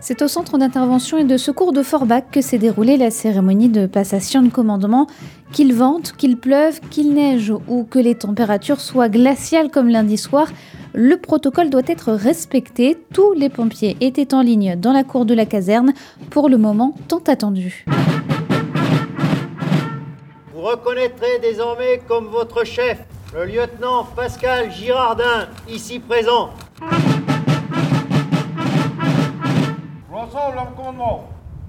C'est au centre d'intervention et de secours de Forbach que s'est déroulée la cérémonie de passation de commandement. Qu'il vente, qu'il pleuve, qu'il neige ou que les températures soient glaciales comme lundi soir, le protocole doit être respecté. Tous les pompiers étaient en ligne dans la cour de la caserne pour le moment tant attendu. Vous reconnaîtrez désormais comme votre chef, le lieutenant Pascal Girardin, ici présent. L'ensemble en commandement. Garde !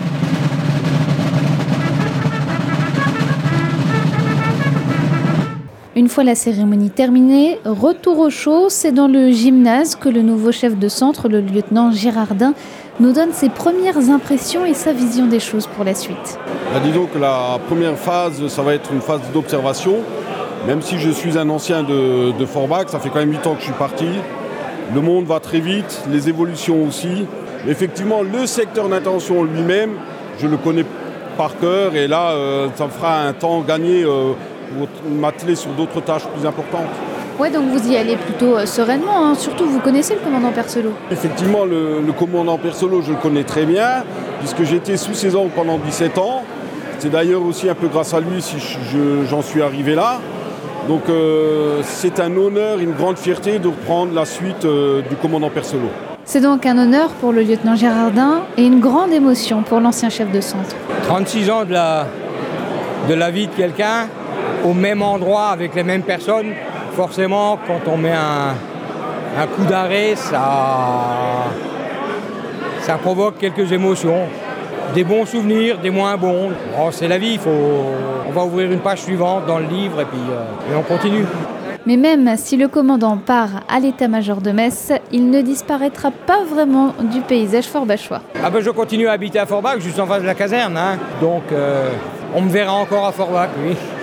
Une fois la cérémonie terminée, retour au chaud, c'est dans le gymnase que le nouveau chef de centre, le lieutenant Girardin, nous donne ses premières impressions et sa vision des choses pour la suite. Disons que la première phase, ça va être une phase d'observation. Même si je suis un ancien de Forbach, ça fait quand même 8 ans que je suis parti. Le monde va très vite, les évolutions aussi. Effectivement, le secteur d'intervention lui-même, je le connais par cœur et là, ça me fera un temps gagné pour m'atteler sur d'autres tâches plus importantes. Ouais, donc vous y allez plutôt sereinement, hein. Surtout vous connaissez le commandant Percelot. Effectivement, le commandant Percelot, je le connais très bien, puisque j'étais sous ses ordres pendant 17 ans. C'est d'ailleurs aussi un peu grâce à lui si j'en suis arrivé là. Donc c'est un honneur, une grande fierté de reprendre la suite du commandant Percelot. C'est donc un honneur pour le lieutenant Girardin et une grande émotion pour l'ancien chef de centre. 36 ans de la vie de quelqu'un, au même endroit, avec les mêmes personnes, forcément, quand on met un coup d'arrêt, ça provoque quelques émotions. Des bons souvenirs, des moins bons. Bon, c'est la vie, on va ouvrir une page suivante dans le livre et puis on continue. Mais même si le commandant part à l'état-major de Metz, il ne disparaîtra pas vraiment du paysage forbachois. Je continue à habiter à Forbach, juste en face de la caserne, hein. Donc on me verra encore à Forbach, oui.